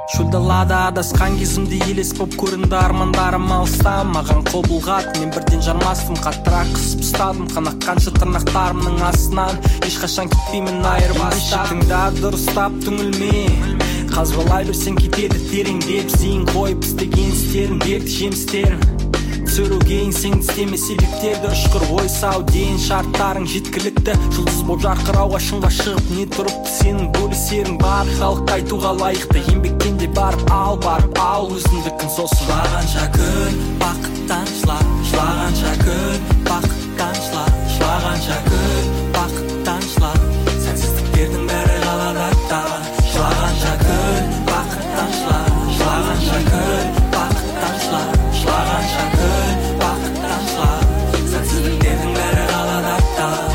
Шөл далада адасқан кезімде елес боп көрінді армандарым алыста. Маған қол бұлғады, мен бірден жармастым, қаттырақ қысып ұстадым қанаққанша тырнақтарымның астынан. Ешқашан кетпеймін айырбастан. Тыңда дұрыстап түңілме, қазбалай берсең кетеді тереңдеп. Зейін қойып істеген істерің берді жемістерін. Түсіруге еңсең істеме себептерді, ұшқыр ой сау дейін шарттарың жеткілікті. Жұлдыз боп жарқырауға шыңға шығып не тұрыпты, сенің бөлісерің бар. Халыққа айтуға лайықты, еңбектен де барып ал өзіндікін сосын. Жылағанша күн бақыттан жыла, жылағанша күн бақыттан жыла, жылағанша күн бақыттан жыла. Сәтсіздіктердің бәрі қалады аттаған. Жылағанша күн бақыттан жыла, жылағанша күн бақыттан жыла, жылағанша күн бақыттан жыла. Сәтсіздіктердің бәрі қалады аттаған.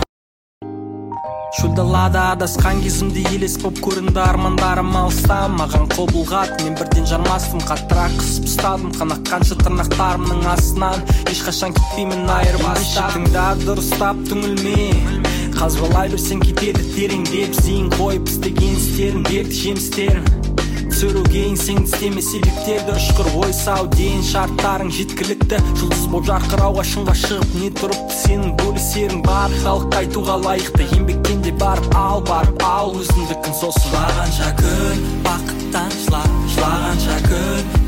Шөл далада адасқан кезімде елес боп көрінді армандарым алыста. Маған қол бұлғады, мен бірден жармастым, қаттырақ қысып ұстадым қанаққанша тырнақтарымның астынан. Ешқашан кетпеймін айырбастан. Тыңда дұрыстап түңілме, қазбалай берсең кетеді тереңдеп. Зейін қойып істеген істерің берді жемістерін. Түсіруге еңсең істеме себептерді, ұшқыр ой сау дейін шарттарың жеткілікті. Жұлдыз боп жарқырауға шыңға шығып не тұрыпты, сенің бөлісерің бар. Халыққа айтуға лайықты, еңбектен де барып ал өзіндікін сосын. Жылағанша күн бақыттан жыла, жылағанша күн